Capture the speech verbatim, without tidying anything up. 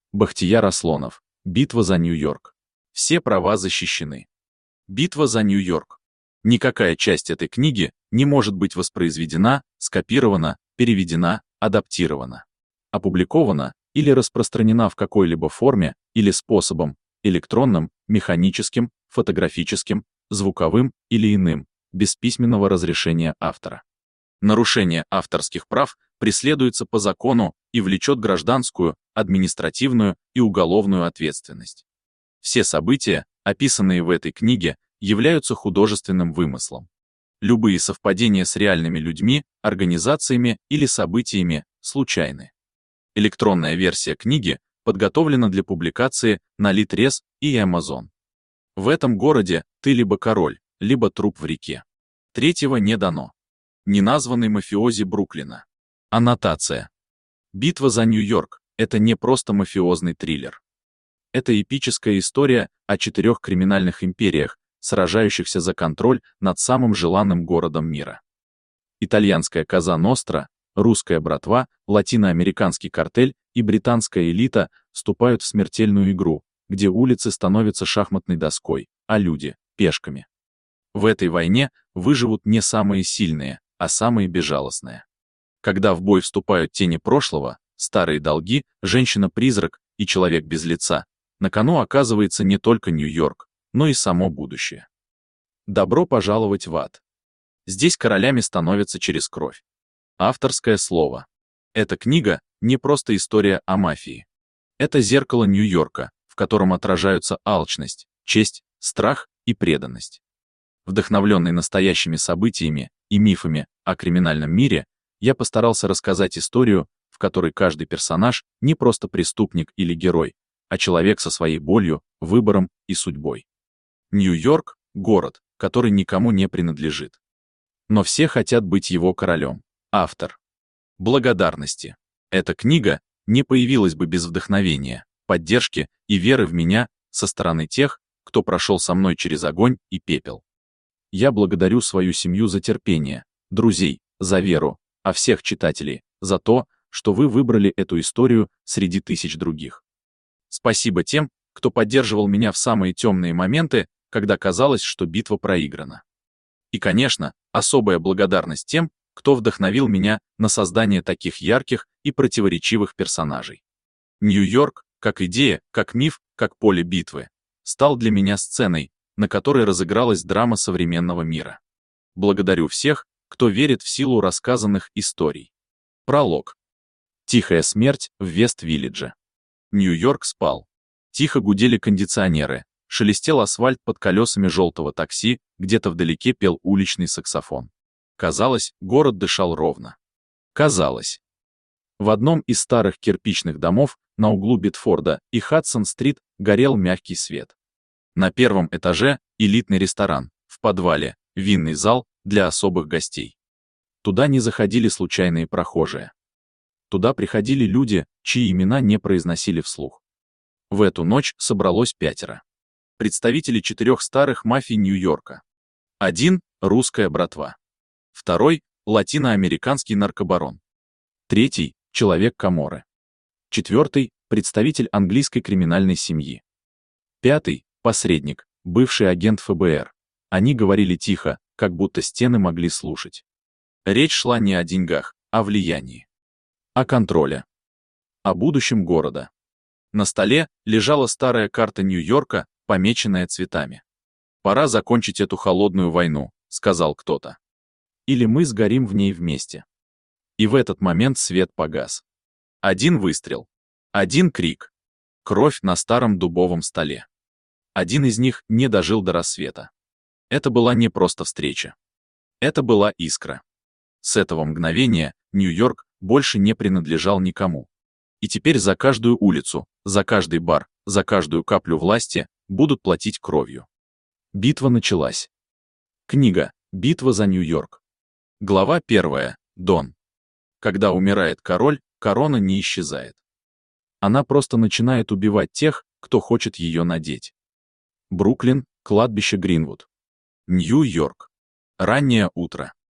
Бахтияр Аслонов. Битва за Нью-Йорк. Все права защищены. Битва за Нью-Йорк. Никакая часть этой книги не может быть воспроизведена, скопирована, переведена, адаптирована, опубликована или распространена в какой-либо форме или способом, электронным, механическим, фотографическим, звуковым или иным, без письменного разрешения автора. Нарушение авторских прав преследуется по закону и влечет гражданскую, административную и уголовную ответственность. Все события, описанные в этой книге, являются художественным вымыслом. Любые совпадения с реальными людьми, организациями или событиями случайны. Электронная версия книги подготовлена для публикации на Литрес и Amazon. В этом городе ты либо король, либо труп в реке. Третьего не дано. Неназванный мафиози Бруклина. Аннотация. Битва за Нью-Йорк — это не просто мафиозный триллер. Это эпическая история о четырех криминальных империях, сражающихся за контроль над самым желанным городом мира. Итальянская Коза Ностра, русская братва, латиноамериканский картель и британская элита вступают в смертельную игру, где улицы становятся шахматной доской, а люди — пешками. В этой войне выживут не самые сильные, а самые безжалостные. Когда в бой вступают тени прошлого, старые долги, женщина-призрак и человек без лица, на кону оказывается не только Нью-Йорк, но и само будущее. Добро пожаловать в ад. Здесь королями становятся через кровь. Авторское слово. Эта книга не просто история о мафии. Это зеркало Нью-Йорка, в котором отражаются алчность, честь, страх и преданность. Вдохновленный настоящими событиями и мифами о криминальном мире, я постарался рассказать историю, в которой каждый персонаж не просто преступник или герой, а человек со своей болью, выбором и судьбой. Нью-Йорк — город, который никому не принадлежит. Но все хотят быть его королем. Автор. Благодарности. Эта книга не появилась бы без вдохновения, поддержки и веры в меня со стороны тех, кто прошел со мной через огонь и пепел. Я благодарю свою семью за терпение, друзей, за веру, а всех читателей за то, что вы выбрали эту историю среди тысяч других. Спасибо тем, кто поддерживал меня в самые темные моменты, когда казалось, что битва проиграна. И, конечно, особая благодарность тем, кто вдохновил меня на создание таких ярких и противоречивых персонажей. Нью-Йорк, как идея, как миф, как поле битвы, стал для меня сценой, на которой разыгралась драма современного мира. Благодарю всех, кто верит в силу рассказанных историй. Пролог. Тихая смерть в Вест-Виллидже. Нью-Йорк спал. Тихо гудели кондиционеры, шелестел асфальт под колесами желтого такси, где-то вдалеке пел уличный саксофон. Казалось, город дышал ровно. Казалось. В одном из старых кирпичных домов на углу Битфорда и Хадсон-стрит горел мягкий свет. На первом этаже элитный ресторан, в подвале винный зал для особых гостей. Туда не заходили случайные прохожие. Туда приходили люди, чьи имена не произносили вслух. В эту ночь собралось пятеро. Представители четырех старых мафий Нью-Йорка. Один — русская братва. Второй — латиноамериканский наркобарон. Третий — человек Каморры. Четвертый — представитель английской криминальной семьи. Пятый — посредник, бывший агент эф бэ эр. Они говорили тихо, как будто стены могли слушать. Речь шла не о деньгах, а о влиянии. О контроле. О будущем города. На столе лежала старая карта Нью-Йорка, помеченная цветами. «Пора закончить эту холодную войну», — сказал кто-то. «Или мы сгорим в ней вместе». И в этот момент свет погас. Один выстрел. Один крик. Кровь на старом дубовом столе. Один из них не дожил до рассвета. Это была не просто встреча. Это была искра. С этого мгновения Нью-Йорк больше не принадлежал никому. И теперь за каждую улицу, за каждый бар, за каждую каплю власти будут платить кровью. Битва началась. Книга «Битва за Нью-Йорк». Глава первая. Дон. Когда умирает король, корона не исчезает. Она просто начинает убивать тех, кто хочет ее надеть. Бруклин, кладбище Гринвуд. Нью-Йорк. Раннее утро.